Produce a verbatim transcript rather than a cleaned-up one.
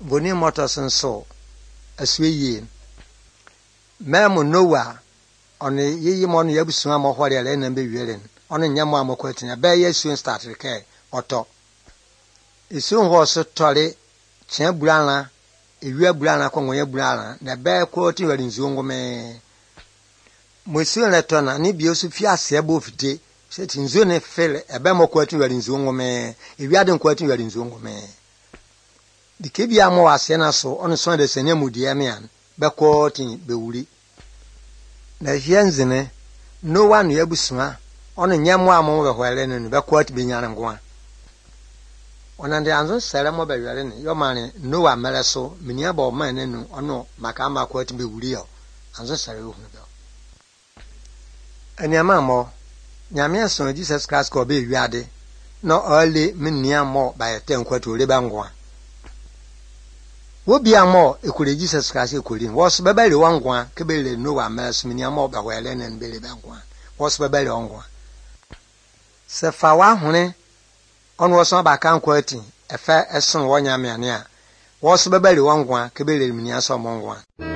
boni motos nso aswe memo Noah on ye mon yabusu amohore le na be wieren on nyamo amokwatina be yesu start ke oto isu ho so tore chia burana ewia burana ko nwoye burana na be ko ti wari nzu ngome mo isu le tona ni bi osu fi ase ebe ofite se ti nzu ne fele ebe mo kwati wari nzu ngome ewia de kwati wari nzu ngome dikebi amo ase na so on so de senya mudie me an be ko ti be wuri na hienzene no one yabusua on nyamo amo be hwele ne be ko ti be nyare ngwa onande anzo sere mo be wele ne yo mane no wa mere so minia ba o man nenu ono maka ma ko ti be wuri yo anzo sere wo hunu be anyama mo nyame aso Jesus Christ ko be wiade no ole minia mo ba yete nkwatu le ba ngwa wo bia mo ekure Jesus Christ ekure wo so bebele wangwa kebele no wa mere minia mo ba wele ne bele ba ngwa wo so bebele wangwa se fa wa hune on wo so ba kan kwati efa eson wo nyame ane a wo so bebele wangwa kebele minia so mo ngwa